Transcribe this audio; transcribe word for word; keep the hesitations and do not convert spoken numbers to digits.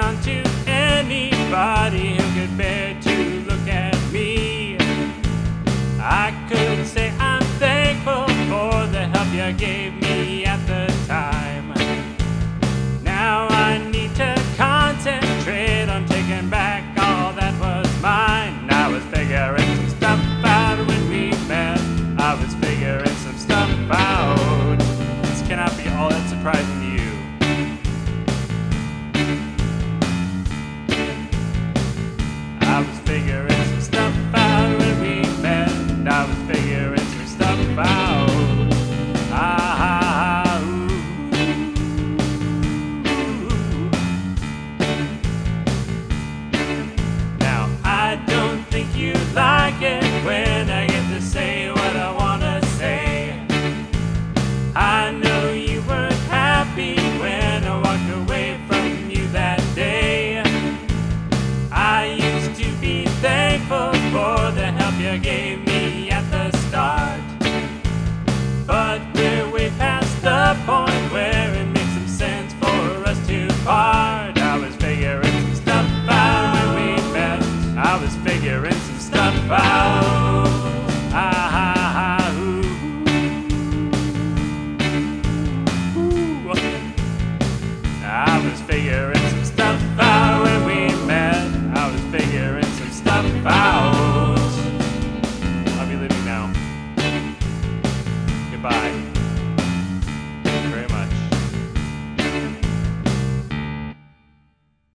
on to anybody who could bear to look at me. I could say I'm thankful for the help you gave me at the time. Now I need to concentrate on taking back all that was mine. I was figuring some stuff out when we met. I was figuring some stuff out. This cannot be all that surprising.